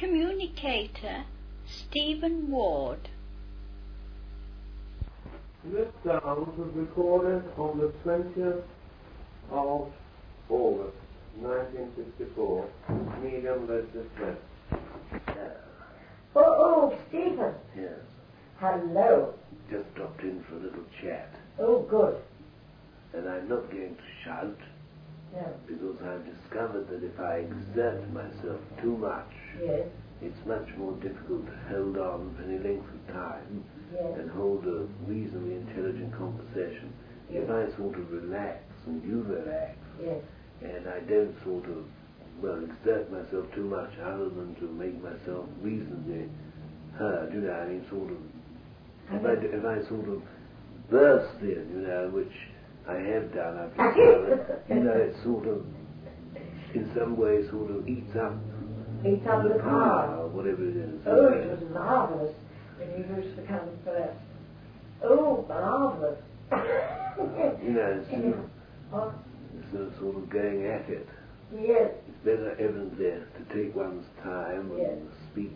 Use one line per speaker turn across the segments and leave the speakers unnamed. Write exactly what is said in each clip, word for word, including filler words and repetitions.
communicator Stephen Ward.
This sound was recorded on the twentieth of August, nineteen sixty-four, medium Leslie Smith.
Oh, oh, Stephen.
Yes.
Hello.
Just dropped in for a little chat.
Oh, good.
And I'm not going to shout,
No.
because I've discovered that if I exert myself too much,
Yes.
it's much more difficult to hold on for any length of time
Yes.
and hold a reasonably intelligent conversation.
Yes.
If I sort of relax and you relax,
Yes.
and I don't sort of, well, exert myself too much other than to make myself reasonably heard, you know, I mean, sort of, if I, if I sort of burst in, you know, which I have done, I've discovered, you know, it sort of, in some way, sort of eats up
Eats up
the
the
power,
power.
or whatever it is.
Oh, it was marvellous when you used to come first. Oh, marvellous.
You know, it's,
Yeah. Oh,
it's a sort of going at it.
yes.
It's better, evidently, to take one's time
Yes.
and speak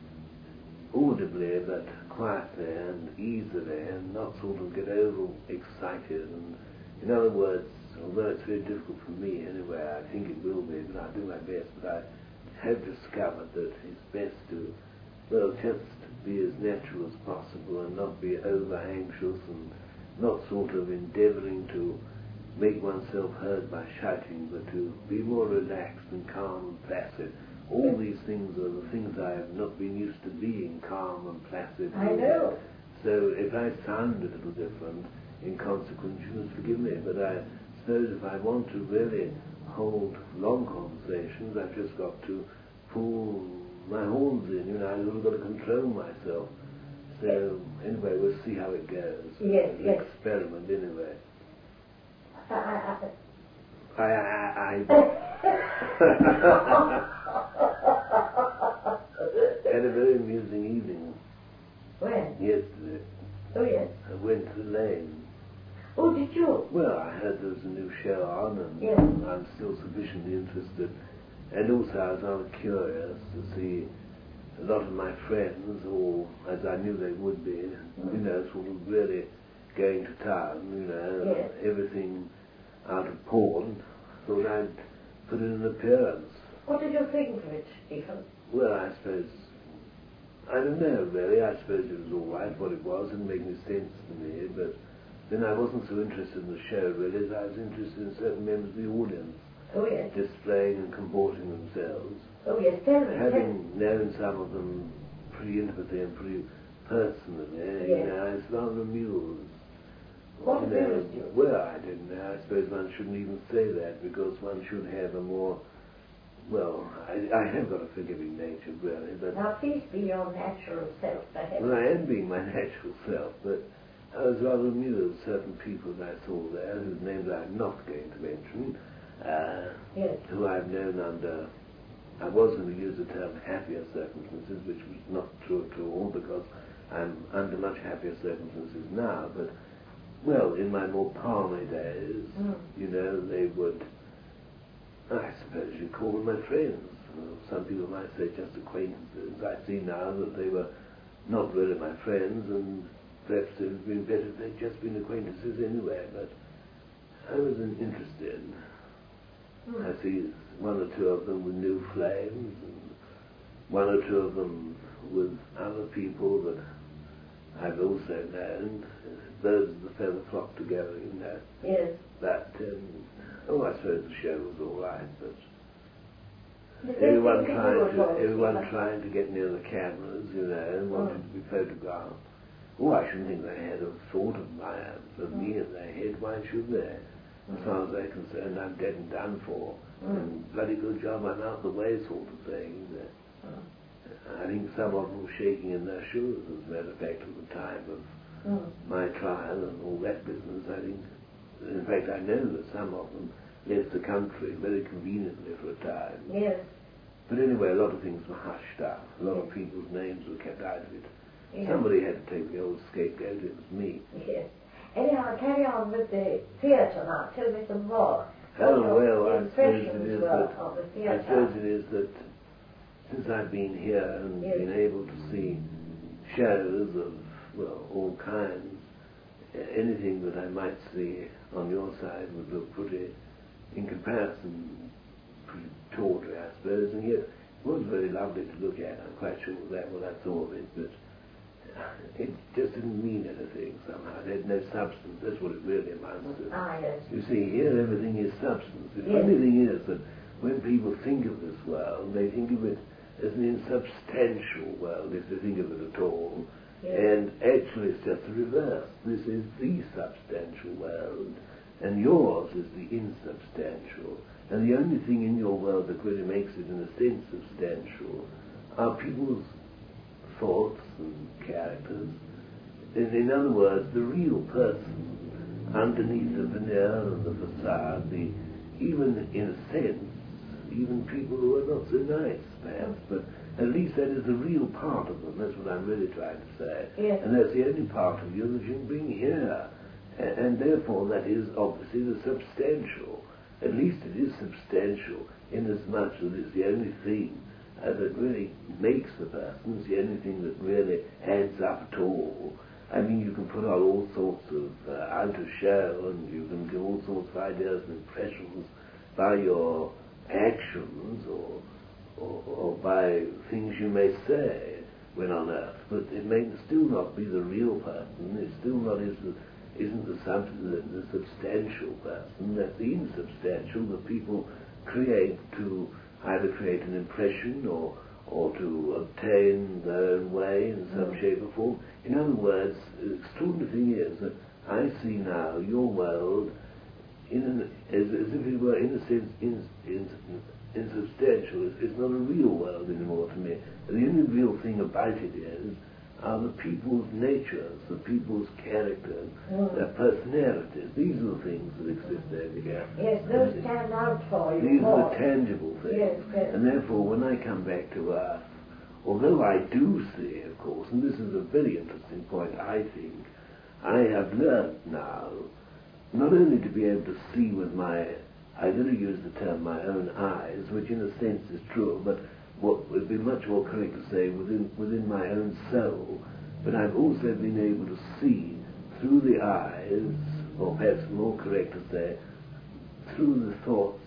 audibly but quietly and easily and not sort of get over excited. And in other words, although it's very difficult for me anyway, I think it will be, but I'll do my best. But I have discovered that it's best to, well, just be as natural as possible and not be over anxious and not sort of endeavouring to make oneself heard by shouting, but to be more relaxed and calm and placid. All these things are the things I have not been used to being, calm and placid.
I know.
So if I sound a little different, in consequence, you must forgive me. But I suppose if I want to really hold long conversations, I've just got to pull my horns in, you know, I've got to control myself. So anyway, we'll see how it goes.
Yes,
It's an
yes.
experiment anyway.
I, I,
I, I, I had a very amusing evening
when?
yesterday.
Oh, yes.
I went to the lane.
Oh, did you?
Well, I heard there was a new show on, and
Yes.
I'm still sufficiently interested. And also, I was rather curious to see a lot of my friends, or as I knew they would be,
Mm.
you know, sort of really going to town, you know,
Yes.
everything out of pawn. Thought I'd put in an appearance.
What did you think of it, Stephen?
Well, I suppose, I don't know really, I suppose it was all right what it was, didn't make any sense to me, but then I wasn't so interested in the show really as I was interested in certain members of the audience
Oh, yes.
displaying and comporting themselves.
Oh, yes, tell me. tell me.
Having known some of them pretty intimately and pretty personally, you
Yes.
know, I was rather amused.
What
You know,
amused you?
well, I don't know. I suppose one shouldn't even say that because one should have a more, well, I, I have got a forgiving nature, really, but
Now, please be your natural self, for heaven's
well, I am being my natural self, but I was rather amused. Certain people that I saw there, whose names I'm not going to mention, uh,
Yes.
who I've known under, I was going to use the term happier circumstances, which was not true at all, because I'm under much happier circumstances now, but well, in my more palmy days,
Mm.
you know, they would, I suppose you'd call them my friends. Well, some people might say just acquaintances. I see now that they were not really my friends, and perhaps it would have been better if they'd just been acquaintances anyway, but I was in- interested.
Mm.
I see one or two of them with new flames, and one or two of them with other people that I've also known. Birds of the feather flock together, you know.
Yes.
But, um, oh, I suppose the show was all right, but
The best
everyone
thing to
trying
do
to,
was,
everyone
Stephen.
trying to get near the cameras, you know, and wanting to be photographed. Oh, I shouldn't think they had a thought of my, of me in their head. Why should they? As far as they're concerned, I'm dead and done for.
Mm.
And bloody good job I'm out the way, sort of thing.
Mm.
I think some of them were shaking in their shoes, as a matter of fact, at the time of
Mm.
my trial and all that business. I think, in fact, I know that some of them left the country very conveniently for a time.
Yes.
But anyway, a lot of things were hushed up. A lot of people's names were kept out of it.
Yes.
Somebody had to take the old scapegoat. It was me.
Yes. Anyhow, carry on with the theatre now. Tell me some more.
Oh,
What your
well, I suppose it
impressions
is
were
that
of the
I
theatre.
suppose it is that since I've been here and
Yes.
been able to see shows of, well, all kinds, uh, anything that I might see on your side would look pretty, in comparison, pretty tawdry, I suppose, and yet it was very lovely to look at. I'm quite sure that what I saw of it, but it just didn't mean anything somehow. It had no substance. That's what it really amounts to.
Ah, yes.
You see, here everything is substance. The
Yes.
funny thing is that when people think of this world, they think of it as an insubstantial world, if they think of it at all.
Yes.
And actually it's just the reverse. This is the substantial world, and yours is the insubstantial. And the only thing in your world that really makes it in a sense substantial are people's thoughts and characters. In, in other words, the real person underneath the veneer and the facade, the, even in a sense, even people who are not so nice, perhaps, but at least that is the real part of them. That's what I'm really trying to say.
Yes.
And that's the only part of you that you can bring here. And, and therefore that is obviously the substantial. At least it is substantial, inasmuch that it's the only thing uh, that really makes the person. It's the only thing that really adds up at all. I mean, you can put on all sorts of uh, outer show, and you can give all sorts of ideas and impressions by your actions or, or, or by things you may say when on earth, but it may still not be the real person. It still not is the, isn't the, sub, the, the substantial person. That's the insubstantial that people create to either create an impression or or to obtain their own way in some
Mm.
shape or form. In other words, the extraordinary thing is that I see now your world in an, as, as if it were, in a sense, in, in, insubstantial. It's, it's not a real world anymore to me. The only real thing about it is are the people's natures, the people's characters,
Mm.
their personalities. These are the things that exist over here.
Yes, those stand out for you
These
more.
are the tangible things.
Yes, yes.
And therefore, when I come back to Earth, although I do see, of course, and this is a very interesting point, I think, I have learned now not only to be able to see with my, I really use the term my own eyes, which in a sense is true, but what would be much more correct to say within, within my own soul, but I've also been able to see through the eyes, or perhaps more correct to say, through the thoughts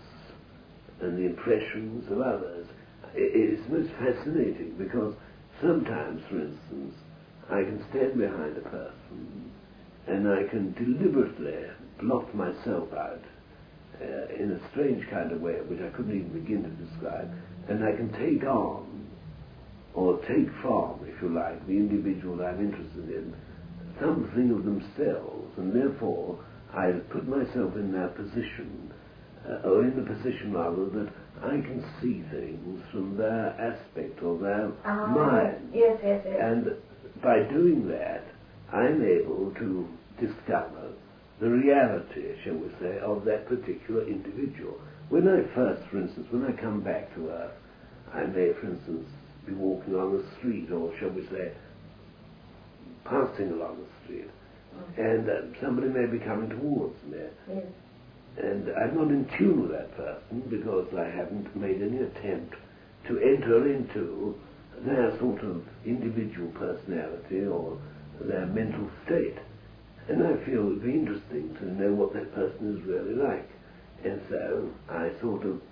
and the impressions of others. It's most fascinating because sometimes, for instance, I can stand behind a person and I can deliberately blot myself out uh, in a strange kind of way, which I couldn't even begin to describe, and I can take on, or take from, if you like, the individual I'm interested in, something of themselves, and therefore I put myself in their position, uh, or in the position rather that I can see things from their aspect or their
Ah,
mind.
Yes, yes, yes.
And by doing that, I'm able to discover the reality, shall we say, of that particular individual. When I first, for instance, when I come back to Earth, I may, for instance, be walking on the street, or shall we say, passing along the street, and uh, somebody may be coming towards me,
Yes.
and I'm not in tune with that person because I haven't made any attempt to enter into their sort of individual personality or their mental state. And I feel it would be interesting to know what that person is really like. And so I sort of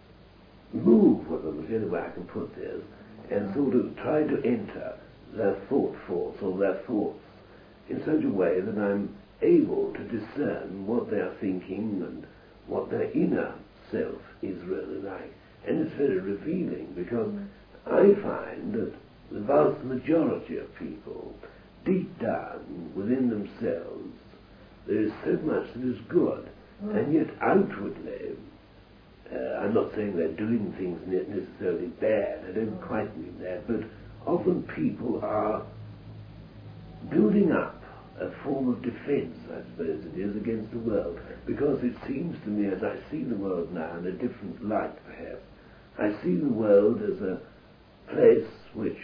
move with them, is the only way I can put this, and sort of try to enter their thought force or their thoughts in such a way that I'm able to discern what they're thinking and what their inner self is really like. And it's very revealing because I find that the vast majority of people, deep down within themselves, there is so much that is good,
Mm.
and yet outwardly, uh, I'm not saying they're doing things ne- necessarily bad, I don't quite mean that, but often people are building up a form of defense, I suppose it is, against the world, because it seems to me, as I see the world now in a different light perhaps, I see the world as a place which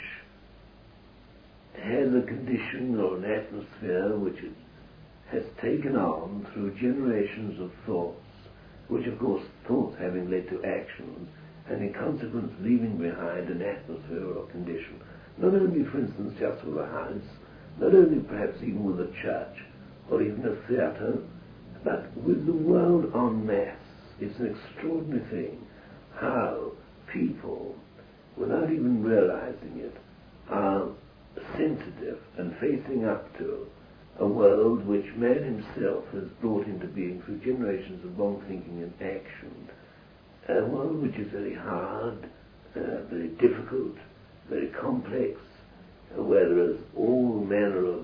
has a condition or an atmosphere which it has taken on through generations of thoughts, which of course thoughts having led to actions, and in consequence leaving behind an atmosphere or condition, not only, for instance, just with a house, not only perhaps even with a church, or even a theatre, but with the world en masse. It's an extraordinary thing how people, without even realizing it, are sensitive and facing up to a world which man himself has brought into being through generations of long thinking and action. A world which is very hard, uh, very difficult, very complex, uh, where there is all manner of,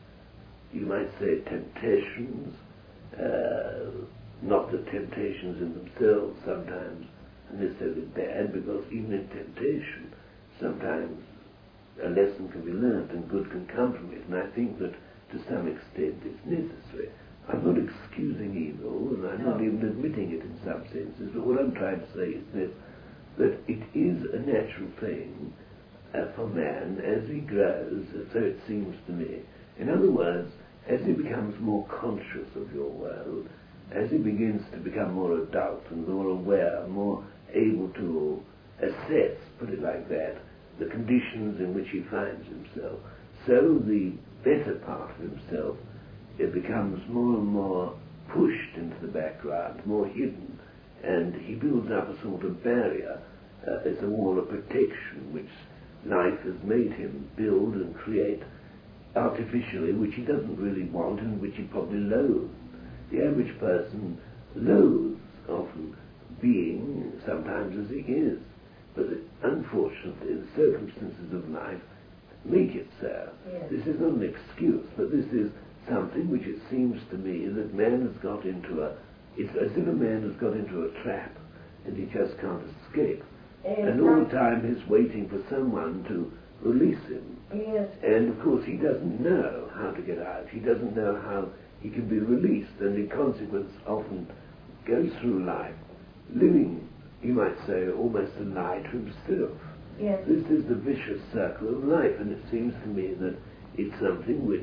you might say, temptations, uh, not that temptations in themselves sometimes are necessarily bad, because even in temptation sometimes a lesson can be learned and good can come from it, and I think that to some extent it's necessary. I'm not excusing evil, and I'm not even admitting it in some senses, but what I'm trying to say is this, that it is a natural thing uh, for man as he grows, so it seems to me. In other words, as he becomes more conscious of your world, as he begins to become more adult and more aware, more able to assess, put it like that, the conditions in which he finds himself, so the better part of himself, it becomes more and more pushed into the background, more hidden, and he builds up a sort of barrier, uh, as a wall of protection which life has made him build and create artificially, which he doesn't really want and which he probably loathes. The average person loathes often being sometimes as he is, but unfortunately the circumstances of life make it so.
Yes.
This is not an excuse, but this is something which it seems to me that man has got into a, it's as if a man has got into a trap and he just can't escape.
Exactly.
And all the time he's waiting for someone to release him.
Yes.
And of course he doesn't know how to get out. He doesn't know how he can be released, and in consequence often goes through life living, you might say, almost a lie to himself.
Yes.
This is the vicious circle of life, and it seems to me that it's something which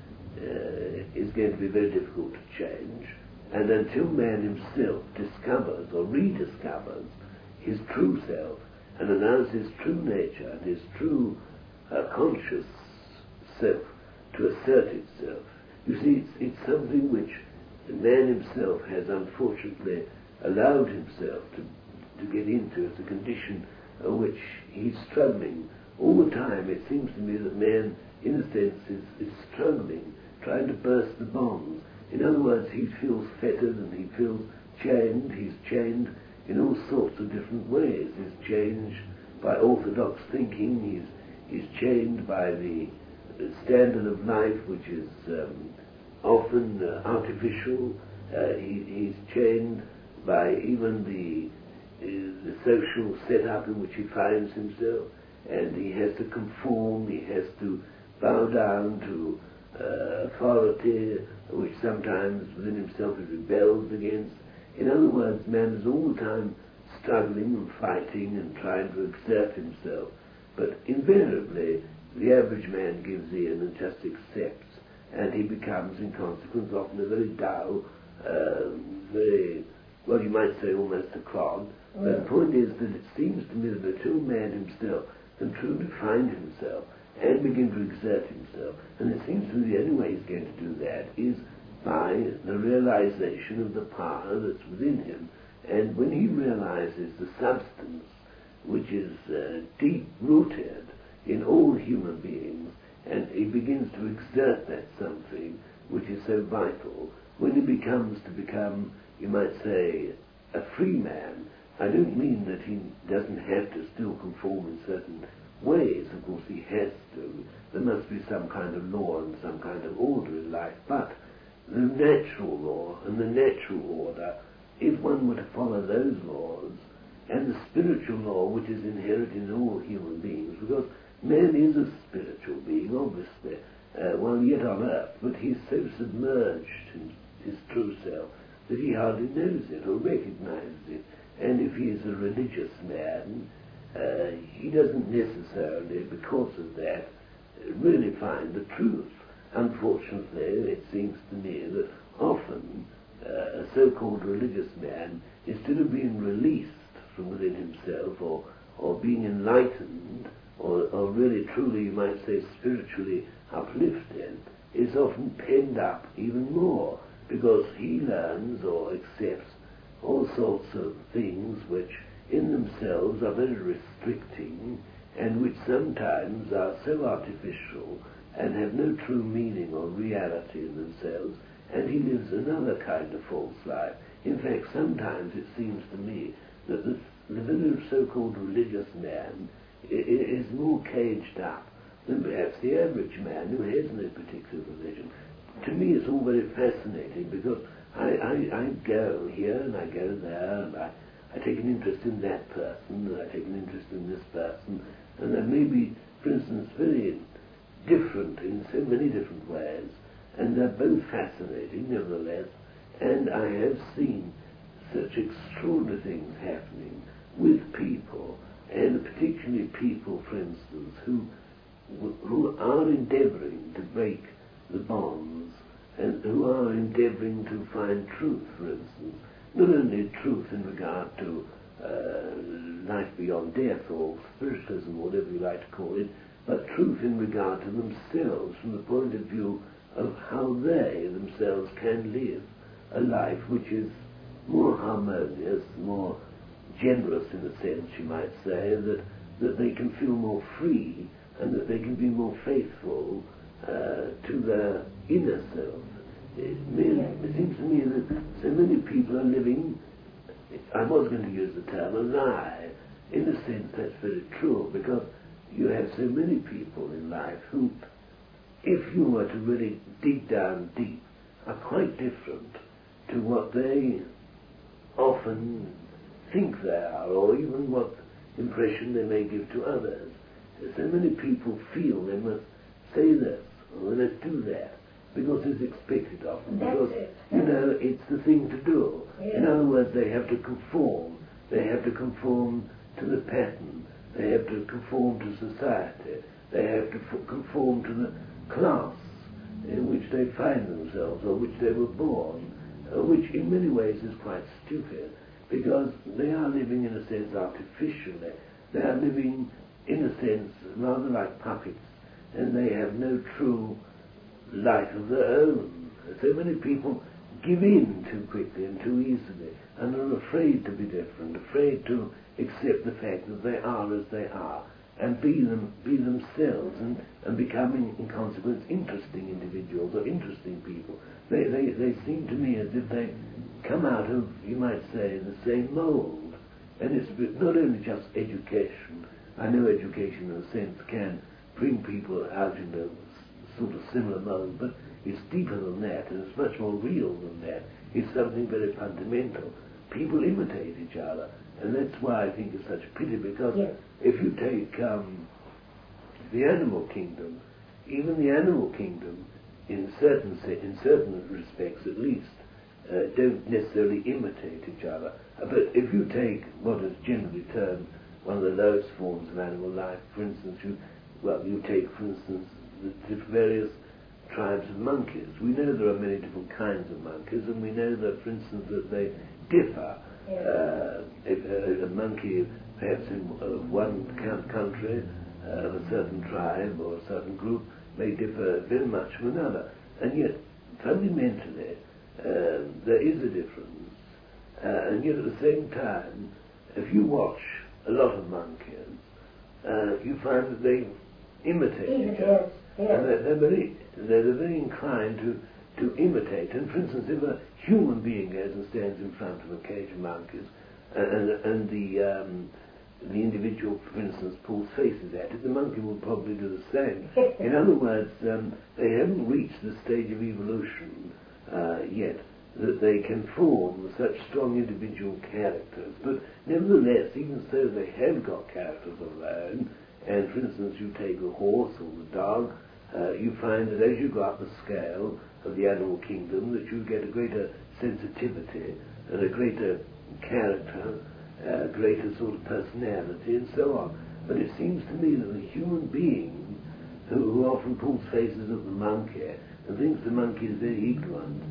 uh, is going to be very difficult to change, and until man himself discovers or rediscovers his true self and allows his true nature and his true uh, conscious self to assert itself. You see, it's, it's something which man himself has unfortunately allowed himself to, to get into as a condition of which he's struggling. All the time it seems to me that man, in a sense, is, is struggling, trying to burst the bonds. In other words, he feels fettered and he feels chained. He's chained in all sorts of different ways. He's chained by orthodox thinking. He's, he's chained by the standard of life, which is um, often uh, artificial. Uh, he, he's chained by even the, uh, the social setup in which he finds himself, and he has to conform, he has to bow down to uh, authority, which sometimes within himself he rebels against. In other words, man is all the time struggling and fighting and trying to exert himself, but invariably the average man gives in and just accepts, and he becomes, in consequence, often a very dull, uh, very, well, you might say almost a clod. Mm. But the point is that it seems to me that until man himself can truly find himself and begin to exert himself, and it seems to me the only way he's going to do that is by the realization of the power that's within him, and when he realizes the substance which is uh, deep-rooted in all human beings, and he begins to exert that something which is so vital, when he becomes to become, you might say, a free man. I don't mean that he doesn't have to still conform in certain ways. Of course he has to. There must be some kind of law and some kind of order in life, but the natural law and the natural order, if one were to follow those laws, and the spiritual law which is inherent in all human beings, because man is a spiritual being, obviously, uh, while yet on earth, but he's so submerged in his true self that he hardly knows it or recognizes it. And if he is a religious man, uh, he doesn't necessarily, because of that, really find the truth. Unfortunately, it seems to me that often uh, a so-called religious man, instead of being released from within himself, or, or being enlightened, or, or really truly, you might say, spiritually uplifted, is often penned up even more, because he learns or accepts all sorts of things which in themselves are very restricting, and which sometimes are so artificial and have no true meaning or reality in themselves, and he lives another kind of false life. In fact, sometimes it seems to me that the, the very so-called religious man i- i- is more caged up than perhaps the average man who has no particular religion. To me it's all very fascinating, because I, I, I go here and I go there, and I, I take an interest in that person, and I take an interest in this person, and they may be, for instance, very different in so many different ways, and they're both fascinating nevertheless, and I have seen such extraordinary things happening with people, and particularly people, for instance, who who are endeavouring to break the bonds, and who are endeavouring to find truth, for instance, not only truth in regard to uh, life beyond death, or spiritualism, whatever you like to call it, but truth in regard to themselves, from the point of view of how they themselves can live a life which is more harmonious, more generous in a sense, you might say, that, that they can feel more free, and that they can be more faithful uh, to their inner self. It, means, it seems to me that so many people are living, I was going to use the term, a lie. In a sense that's very true, because you have so many people in life who, if you were to really dig down deep, are quite different to what they often think they are, or even what impression they may give to others. So many people feel they must say this, or they must do that, because it's expected of them,
That's
because,
it.
you know, it's the thing to do.
Yeah.
In other words, they have to conform. They have to conform to the pattern. They have to conform to society. They have to f- conform to the class in which they find themselves, or which they were born, uh, which in many ways is quite stupid, because they are living in a sense artificially. They are living in a sense rather like puppets, and they have no true life of their own. So many people give in too quickly and too easily, and are afraid to be different, afraid to accept the fact that they are as they are, and be them, be themselves, and, and becoming, in consequence, interesting individuals or interesting people. They, they, they seem to me as if they come out of, you might say, the same mould. And it's not only just education. I know education, in a sense, can bring people out in a sort of similar mould, but it's deeper than that, and it's much more real than that. It's something very fundamental. People imitate each other, and that's why I think it's such a pity, because
Yes.
if you take um, the animal kingdom, even the animal kingdom, in certain se- in certain respects at least, uh, don't necessarily imitate each other. Uh, but if you take what is generally termed one of the lowest forms of animal life, for instance, you well, you take, for instance, the, the various tribes of monkeys. We know there are many different kinds of monkeys, and we know that, for instance, that they differ.
Yeah.
Uh, if, uh, a monkey, perhaps in uh, one ca- country, uh, of a certain tribe or a certain group, may differ very much from another. And yet, fundamentally, uh, there is a difference. Uh, and yet, at the same time, if you watch a lot of monkeys, uh, you find that they imitate
Even
each other.
yes,
And
yes.
they're, they're very, they're very inclined to, to imitate. And for instance, if a human being goes and stands in front of a cage of monkeys, and, and the um, the individual, for instance, pulls faces at it, the monkey will probably do the same. In other words, um, they haven't reached the stage of evolution uh, yet that they can form such strong individual characters. But nevertheless, even so, they have got characters of their own. And for instance, you take the horse or the dog, uh, you find that as you go up the scale of the animal kingdom, that you get a greater sensitivity and a greater character, a greater sort of personality, and so on. But it seems to me that the human being, who, who often pulls faces at the monkey and thinks the monkey is very ignorant,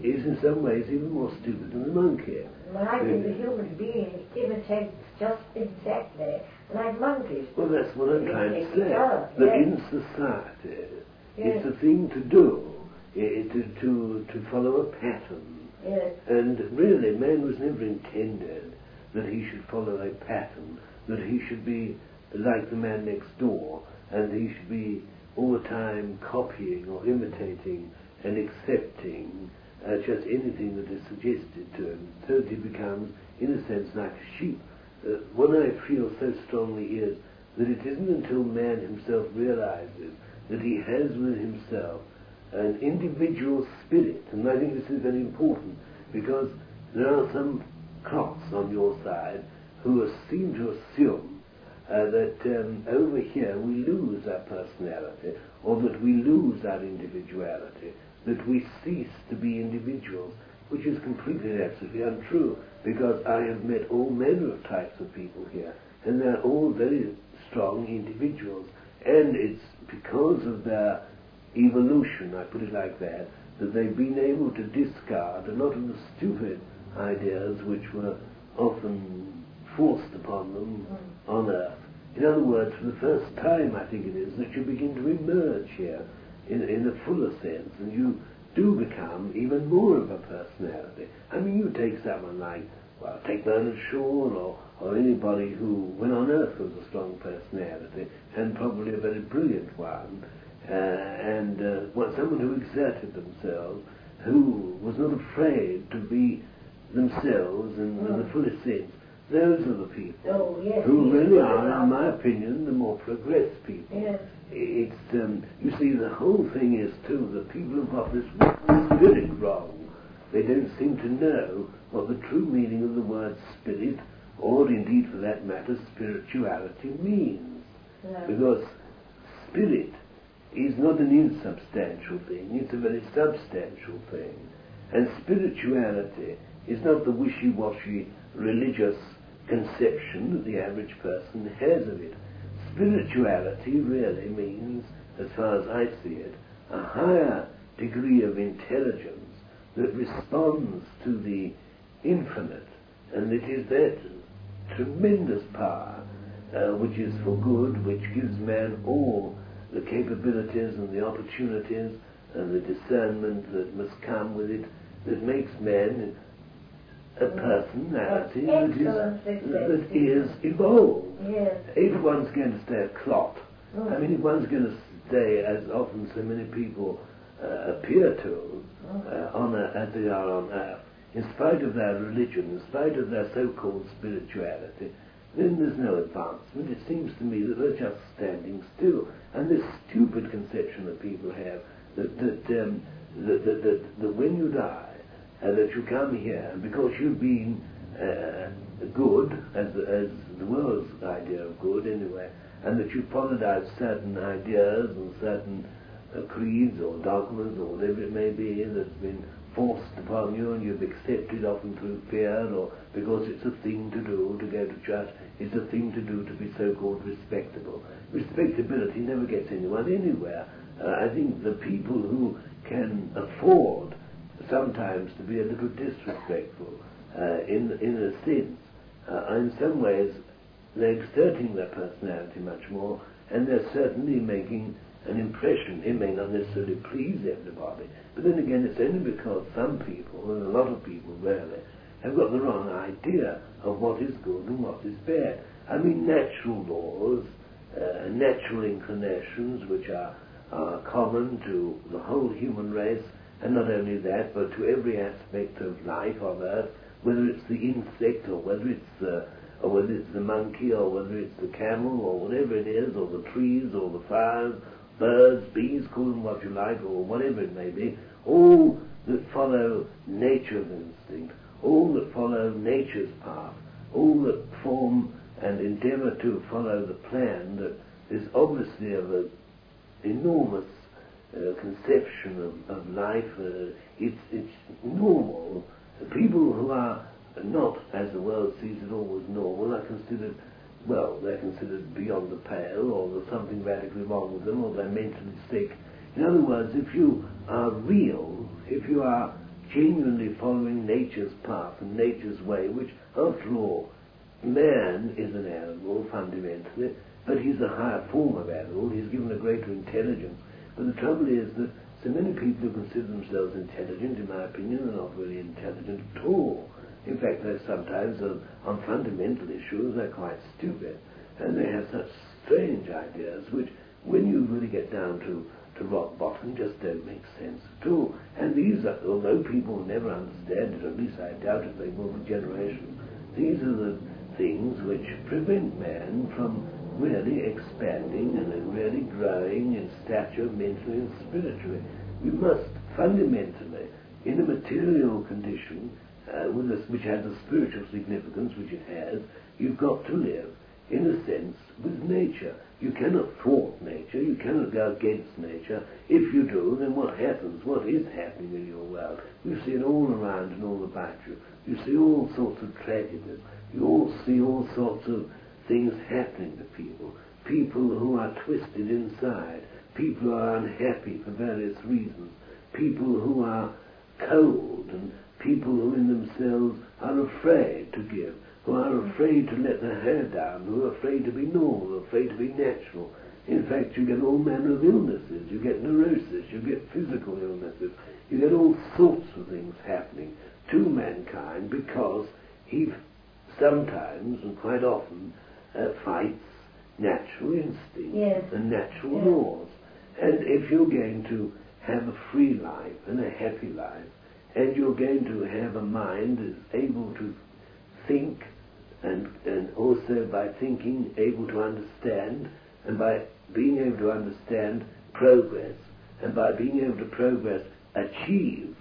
is in some ways even more stupid than the monkey.
Well, I think the human being imitates just exactly like monkeys.
Well, that's what I'm trying to
It
say.
does,
That
yes.
in society,
Yes.
it's a thing to do, i- to, to, to follow a pattern.
Yes.
And really, man was never intended that he should follow a pattern, that he should be like the man next door, and he should be all the time copying or imitating and accepting uh, just anything that is suggested to him, so that he becomes, in a sense, like a sheep. Uh, what I feel so strongly is that it isn't until man himself realizes that he has within himself an individual spirit, and I think this is very important, because there are some crocks on your side who seem to assume uh, that um, over here we lose our personality, or that we lose our individuality, that we cease to be individuals, which is completely and absolutely untrue, because I have met all manner of types of people here, and they're all very strong individuals, and it's because of their evolution, I put it like that, that they've been able to discard a lot of the stupid ideas which were often forced upon them mm. on Earth. In other words, for the first time, I think it is, that you begin to emerge here in, in a fuller sense, and you do become even more of a personality. I mean, you take someone like, well, take Bernard Shaw, or, or anybody who, when on Earth, was a strong personality, and probably a very brilliant one, uh, and uh, well, someone who exerted themselves, who was not afraid to be themselves in, mm. in the fullest sense. Those are the people
oh, yes,
who
yes,
really
yes,
are, in my opinion, the more progressed people.
Yes.
It's, um, you see, the whole thing is, too, that people have got this spirit wrong. They don't seem to know what the true meaning of the word spirit, or indeed, for that matter, spirituality means.
No.
Because spirit is not an insubstantial thing, it's a very substantial thing. And spirituality is not the wishy-washy religious conception that the average person has of it. Spirituality really means, as far as I see it, a higher degree of intelligence that responds to the infinite, and it is that tremendous power uh, which is for good, which gives man all the capabilities and the opportunities and the discernment that must come with it, that makes man a personality that is, that is evolved.
Yes.
If one's going to stay a clot,
Oh.
I mean, if one's going to stay, as often so many people uh, appear to, uh, on a, as they are on Earth, in spite of their religion, in spite of their so-called spirituality, then there's no advancement. It seems to me that they're just standing still. And this stupid conception that people have, that, that, um, that, that, that, that when you die, Uh, that you come here, and because you've been uh, good, as the, as the world's idea of good anyway, and that you've followed out certain ideas and certain uh, creeds or dogmas or whatever it may be that's been forced upon you, and you've accepted often through fear, or because it's a thing to do to go to church, it's a thing to do to be so-called respectable. Respectability never gets anyone anywhere. Uh, I think the people who can afford sometimes to be a little disrespectful, uh, in in a sense, uh, in some ways they're exerting their personality much more, and they're certainly making an impression. It may not necessarily please everybody, but then again, it's only because some people, and a lot of people really, have got the wrong idea of what is good and what is bad. I mean, natural laws, uh, natural inclinations, which are, are common to the whole human race. And not only that, but to every aspect of life on Earth, whether it's the insect, or whether it's the, or whether it's the monkey, or whether it's the camel, or whatever it is, or the trees, or the flowers, birds, bees, call them what you like, or whatever it may be, all that follow nature's instinct, all that follow nature's path, all that form and endeavour to follow the plan that is obviously of an enormous Uh, conception of, of life. Uh, it's, it's normal. The people who are not, as the world sees it, always normal, are considered, well, they're considered beyond the pale, or there's something radically wrong with them, or they're mentally sick. In other words, if you are real, if you are genuinely following nature's path and nature's way, which, after all, man is an animal fundamentally, but he's a higher form of animal. He's given a greater intelligence. But the trouble is that so many people who consider themselves intelligent, in my opinion, are not really intelligent at all. In fact, they're sometimes on, on fundamental issues, they're quite stupid. And they have such strange ideas, which, when you really get down to, to rock bottom, just don't make sense at all. And these are, although people will never understand it, or at least I doubt if they will for generations, these are the things which prevent man from really expanding and really growing in stature mentally and spiritually. We must fundamentally, in a material condition, uh, with a, which has a spiritual significance, which it has, you've got to live, in a sense, with nature. You cannot thwart nature, you cannot go against nature. If you do, then what happens? What is happening in your world? You see it all around and all about you. You see all sorts of tragedies. You all see all sorts of things happening to people. People who are twisted inside. People who are unhappy for various reasons. People who are cold, and people who in themselves are afraid to give, who are afraid to let their hair down, who are afraid to be normal, afraid to be natural. In fact, you get all manner of illnesses. You get neurosis, you get physical illnesses, you get all sorts of things happening to mankind because he sometimes, and quite often, uh, fights natural instincts
Yes.
and natural
Yes.
laws. And if you're going to have a free life and a happy life, and you're going to have a mind that's able to think, and, and also by thinking able to understand, and by being able to understand progress, and by being able to progress achieve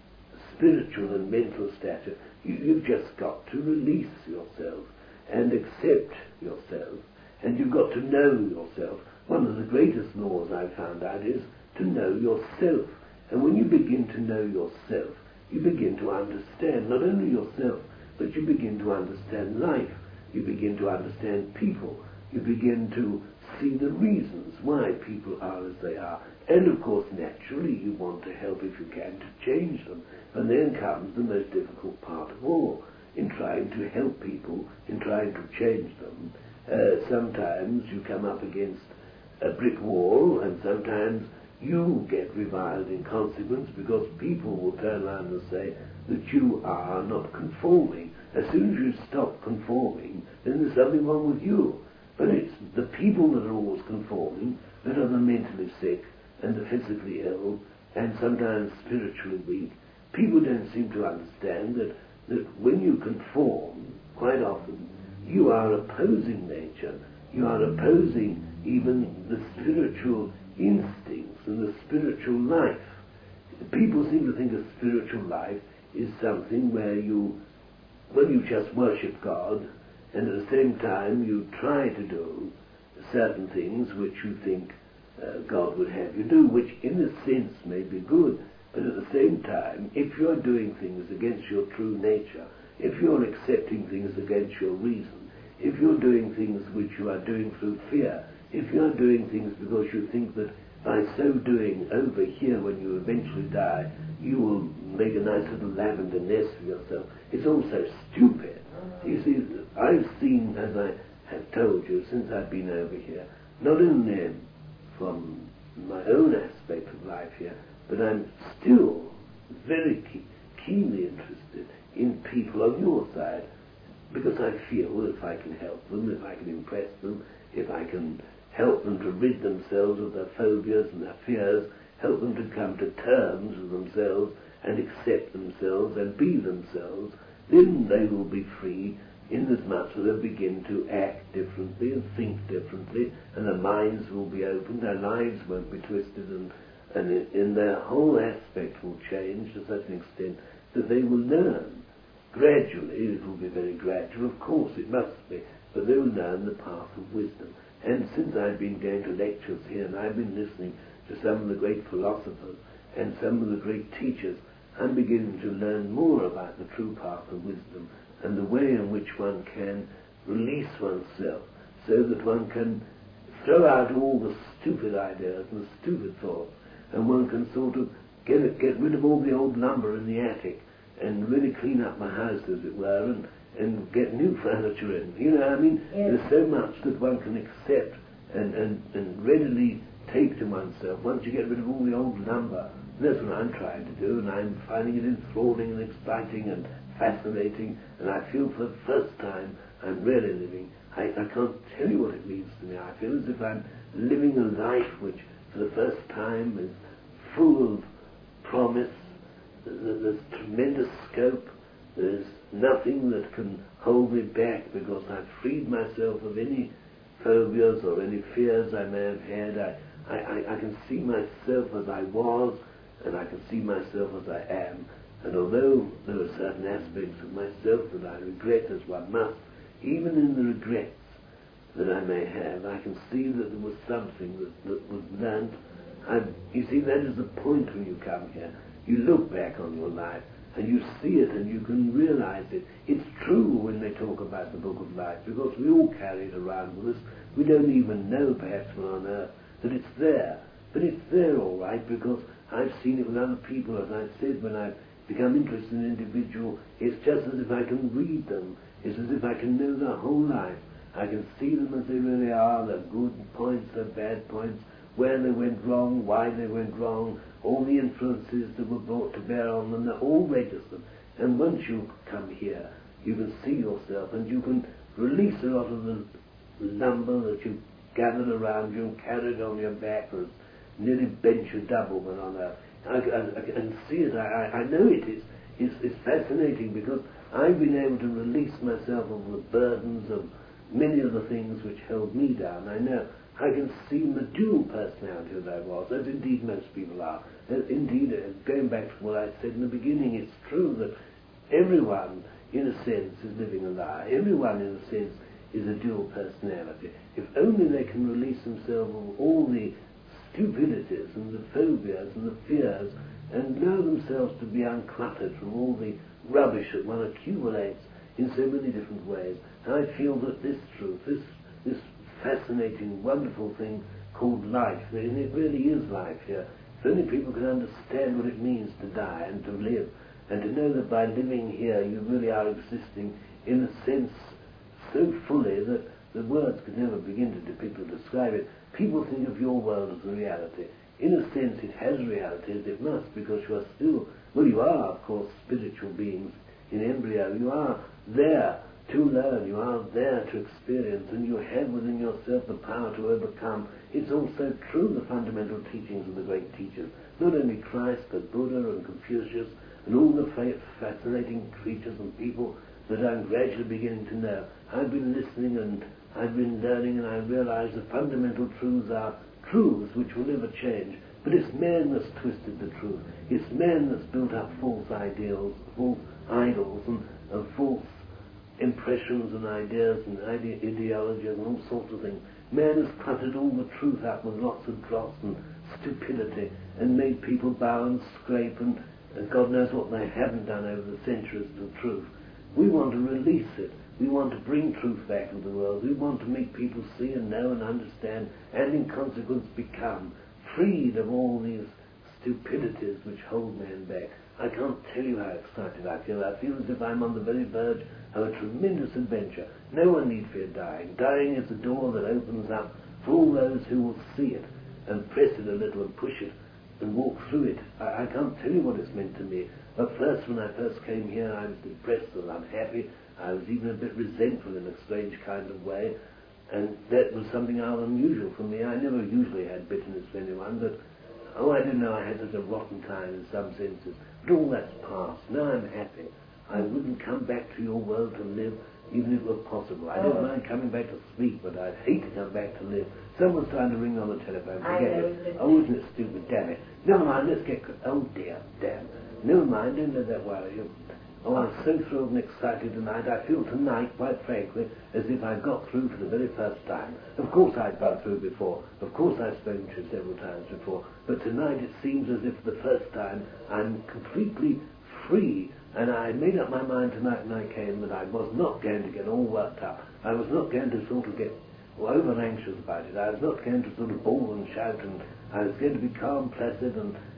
spiritual and mental stature, you, you've just got to release yourself and accept yourself, and you've got to know yourself. One of the greatest laws I've found out is to know yourself. And when you begin to know yourself, you begin to understand not only yourself, but you begin to understand life. You begin to understand people. You begin to see the reasons why people are as they are. And of course, naturally, you want to help if you can to change them. And then comes the most difficult part of all, in trying to help people, in trying to change them. Uh, sometimes you come up against a brick wall, and sometimes you get reviled in consequence because people will turn around and say that you are not conforming. As soon as you stop conforming, then there's something wrong with you. But it's the people that are always conforming that are the mentally sick and the physically ill and sometimes spiritually weak. People don't seem to understand that, that when you conform, quite often, you are opposing nature. You are opposing even the spiritual instincts and the spiritual life. People seem to think a spiritual life is something where you, well, you just worship God, and at the same time you try to do certain things which you think uh, God would have you do, which in a sense may be good, but at the same time, if you're doing things against your true nature, if you're accepting things against your reason, if you're doing things which you are doing through fear, if you're doing things because you think that by so doing over here when you eventually die, you will make a nice little lavender nest for yourself, it's all so stupid. You see, I've seen, as I have told you, since I've been over here, not only from my own aspect of life here, but I'm still very ke- keenly interested in people on your side, because I feel that if I can help them, if I can impress them, if I can help them to rid themselves of their phobias and their fears, help them to come to terms with themselves and accept themselves and be themselves, then they will be free inasmuch as they begin to act differently and think differently, and their minds will be opened, their lives won't be twisted, and, and in, in their whole aspect will change to such an extent that they will learn. Gradually, it will be very gradual, of course it must be, but they will learn the path of wisdom. And since I've been going to lectures here, and I've been listening to some of the great philosophers and some of the great teachers, I'm beginning to learn more about the true path of wisdom and the way in which one can release oneself so that one can throw out all the stupid ideas and the stupid thoughts, and one can sort of get get rid of all the old lumber in the attic and really clean up my house, as it were, and, and get new furniture in. You know, I mean,
Yes.
there's so much that one can accept and, and, and readily take to oneself once you get rid of all the old lumber. And that's what I'm trying to do, and I'm finding it enthralling and exciting and fascinating, and I feel for the first time I'm really living. I, I can't tell you what it means to me. I feel as if I'm living a life which, for the first time, is full of promise. There's tremendous scope. There's nothing that can hold me back because I've freed myself of any phobias or any fears I may have had. I, I, I can see myself as I was, and I can see myself as I am. And although there are certain aspects of myself that I regret, as one must, even in the regrets that I may have, I can see that there was something that, that was learned. I, you see, that is the point when you come here. You look back on your life and you see it and you can realize it. It's true when they talk about the book of life, because we all carry it around with us. We don't even know, perhaps, when on earth, that it's there. But it's there all right, because I've seen it with other people, as I've said, when I've become interested in an individual. It's just as if I can read them. It's as if I can know their whole life. I can see them as they really are, their good points, their bad points, where they went wrong, why they went wrong, all the influences that were brought to bear on them. They're all registered. And once you come here, you can see yourself, and you can release a lot of the lumber that you've gathered around you and carried on your back, or nearly bent you double when on earth. I, I, I can see it. I, I know it is. It's, it's fascinating, because I've been able to release myself of the burdens of many of the things which held me down. I know. I can see the dual personality that I was, as indeed most people are. Uh, indeed, uh, going back to what I said in the beginning, it's true that everyone, in a sense, is living a lie. Everyone, in a sense, is a dual personality. If only they can release themselves of all the stupidities and the phobias and the fears, and allow themselves to be uncluttered from all the rubbish that one accumulates in so many different ways. And I feel that this truth, this this fascinating, wonderful thing called life, and it really is life here, if only people can understand what it means to die and to live, and to know that by living here you really are existing in a sense so fully that the words could never begin to depict or describe it. People think of your world as a reality. In a sense it has reality, as it must, because you are still, well, you are, of course, spiritual beings in embryo. You are there to learn, you are there to experience, and you have within yourself the power to overcome. It's also true, the fundamental teachings of the great teachers, not only Christ, but Buddha and Confucius, and all the fa- fascinating creatures and people that I'm gradually beginning to know. I've been listening and I've been learning, and I realize the fundamental truths are truths which will never change. But it's man that's twisted the truth. It's man that's built up false ideals, false idols, and, and false impressions and ideas and ide- ideology and all sorts of things. Man has cluttered all the truth up with lots of dross and stupidity, and made people bow and scrape, and, and God knows what they haven't done over the centuries to truth. We want to release it. We want to bring truth back into the world. We want to make people see and know and understand, and in consequence become freed of all these stupidities which hold man back. I can't tell you how excited I feel. I feel as if I'm on the very verge of a tremendous adventure. No one need fear dying. Dying is the door that opens up for all those who will see it and press it a little and push it and walk through it. I, I can't tell you what it's meant to me. But first, when I first came here, I was depressed and unhappy. I was even a bit resentful in a strange kind of way, and that was something rather unusual for me. I never usually had bitterness for anyone, but oh, I didn't know I had such a rotten time in some senses. But all that's past. Now I'm happy. I wouldn't come back to your world to live, even if it were possible. I don't mind coming back to speak, but I'd hate to come back to live. Someone's trying to ring on the telephone. Forget it. Oh, isn't it stupid? Damn it. Never mind, let's get... Oh, dear, damn. Never mind, don't let that worry you. Oh, I'm so thrilled and excited tonight. I feel tonight, quite frankly, as if I got through for the very first time. Of course I've got through before. Of course I've spoken to you several times before. But tonight it seems as if for the first time I'm completely free. And I made up my mind tonight when I came that I was not going to get all worked up. I was not going to sort of get over anxious about it. I was not going to sort of bawl and shout, and I was going to be calm, placid, and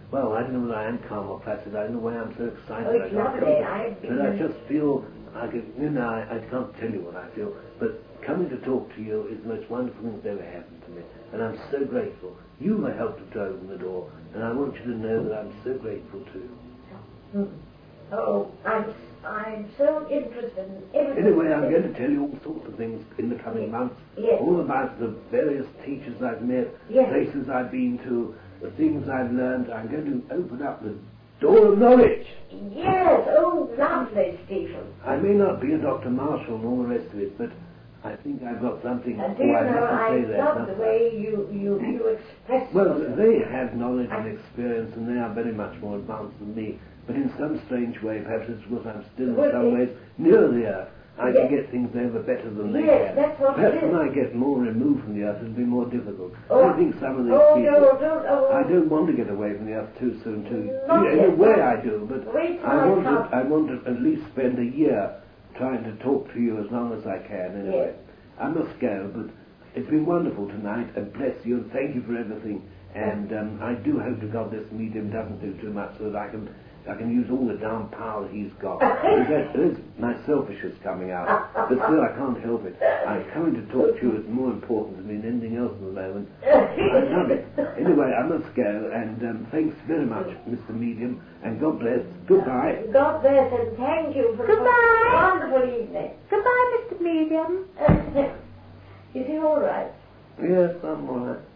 well, I don't know whether I am calm or placid. I don't know why I'm so excited.
Oh, it's
I can't
lovely.
help it.
I've
But I
been-
just feel, I can, you know, I, I can't tell you what I feel, but coming to talk to you is the most wonderful thing that's ever happened to me. And I'm so grateful. You have helped to open the door, and I want you to know that I'm so grateful to you.
Hmm. Oh, I'm, I'm so interested in everything.
Anyway, I'm going to tell you all sorts of things in the coming months.
Yes.
All about the various teachers I've met,
Yes.
places I've been to, the things I've learned. I'm going to open up the door of knowledge.
Yes, oh, lovely, Stephen.
I may not be a Doctor Marshall and all the rest of it, but I think I've got something.
And do
oh,
you
I
know,
mustn't
I
say that,
love
must
the
I?
way you, you, you express
Well,
yourself.
they have knowledge and experience, and they are very much more advanced than me. But in some strange way, perhaps it's because I'm still in
Well,
some
it-
ways near the earth, I
Yes.
can get things over better than they
Yes,
can.
that's what it
Perhaps
is.
when I get more removed from the earth, it'll be more difficult.
Oh,
I think some of these
oh,
people...
no, don't, oh,
I don't want to get away from the earth too soon, too.
Not
In a
yet.
way I do, but
Wait till
I
I
want,
come.
to, I want to at least spend a year trying to talk to you as long as I can, anyway.
Yes.
I must go, but it's been wonderful tonight, and bless you, and thank you for everything. And um, I do hope to God this medium doesn't do too much, so that I can I can use all the damn power he's got. That is my selfishness coming out, but still I can't help it. I'm coming to talk to you is more important to me than anything else at the moment. I love it. Anyway, I must go, and um, thanks very much, Mister Medium, and God bless. Goodbye.
God bless and thank you for
Goodbye.
a wonderful evening.
Goodbye, Mister Medium.
Is he all right?
Yes, I'm all right.